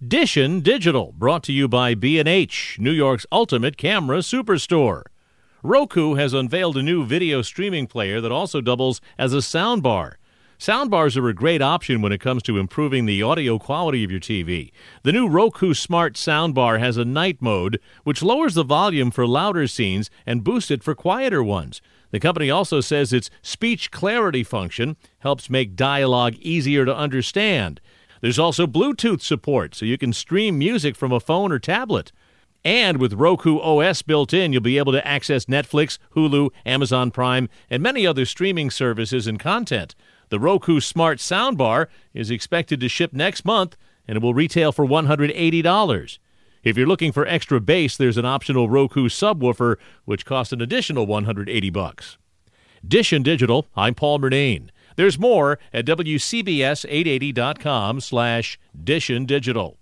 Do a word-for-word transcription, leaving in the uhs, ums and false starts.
Dishin Digital, brought to you by B and H, New York's ultimate camera superstore. Roku has unveiled a new video streaming player that also doubles as a soundbar. Soundbars are a great option when it comes to improving the audio quality of your T V. The new Roku Smart Soundbar has a night mode, which lowers the volume for louder scenes and boosts it for quieter ones. The company also says its speech clarity function helps make dialogue easier to understand. There's also Bluetooth support, so you can stream music from a phone or tablet. And with Roku O S built in, you'll be able to access Netflix, Hulu, Amazon Prime, and many other streaming services and content. The Roku Smart Soundbar is expected to ship next month, and it will retail for one hundred eighty dollars. If you're looking for extra bass, there's an optional Roku subwoofer, which costs an additional one hundred eighty bucks. Dishin Digital, I'm Paul Murnane. There's more at W C B S eight eighty dot com slash Dishin Digital.